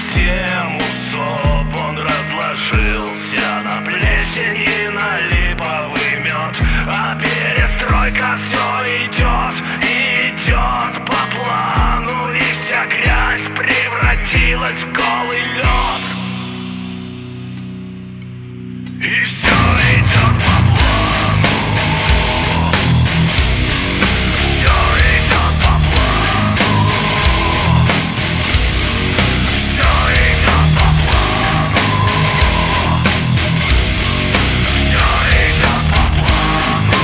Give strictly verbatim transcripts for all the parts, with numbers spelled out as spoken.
совсем усоп. Он разложился на плесень и на липовый мед. А перестройка все идет и идет по плану, и вся грязь превратилась в голый лед. И все идет по плану. Все идет по плану. Все идет по плану. Все идет по плану.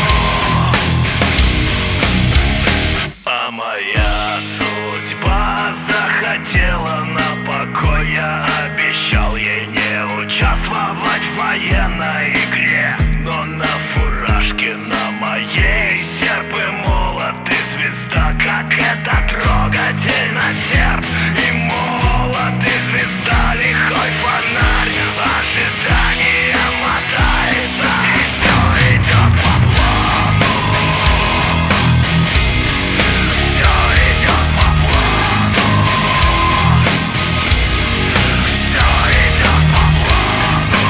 А моя судьба захотела на покой. Я обещал ей не участвовать в военной игре, но на фуражке на моей серп и молот и звезда. Как это трогательно, серп и молот и звезда. Лихой фонарь, ожидание мотается, и все идет по плану. Все идет по плану. Все идет по плану.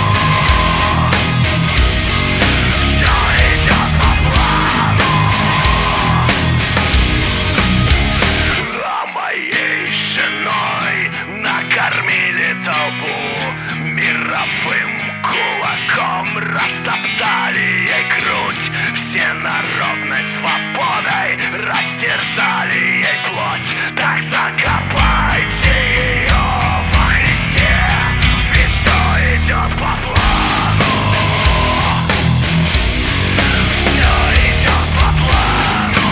Все идет по плану. А моей женой накормили толпу, мировым кулаком растоптали ей грудь, всенародной свободой растерзали ей плоть. Так закопайте ее во Христе, ведь все идет по плану. Все идет по плану.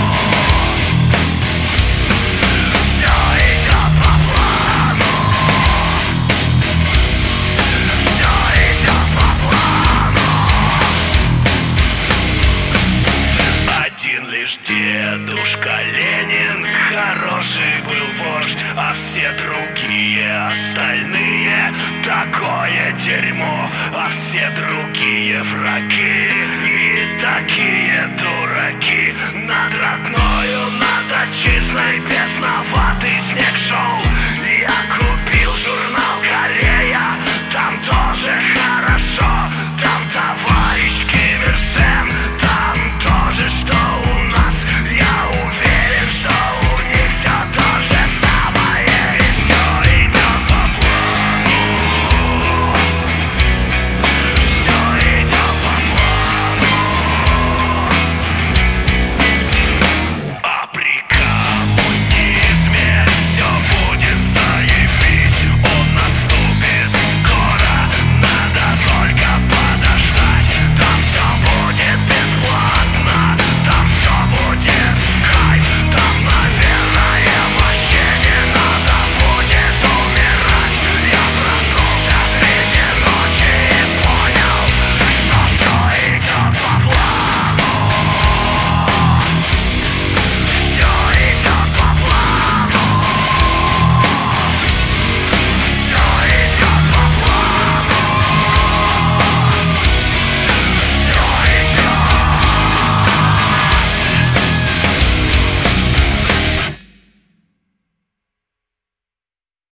Все идет по плану. Все идет по плану. Один лишь дедушка Ленин хороший был вождь, а все другие остальные такое дерьмо, а все другие враги и такие дураки. Над родною, над отчизной бесноватый снег шел. Я купил журнал «Корея», там тоже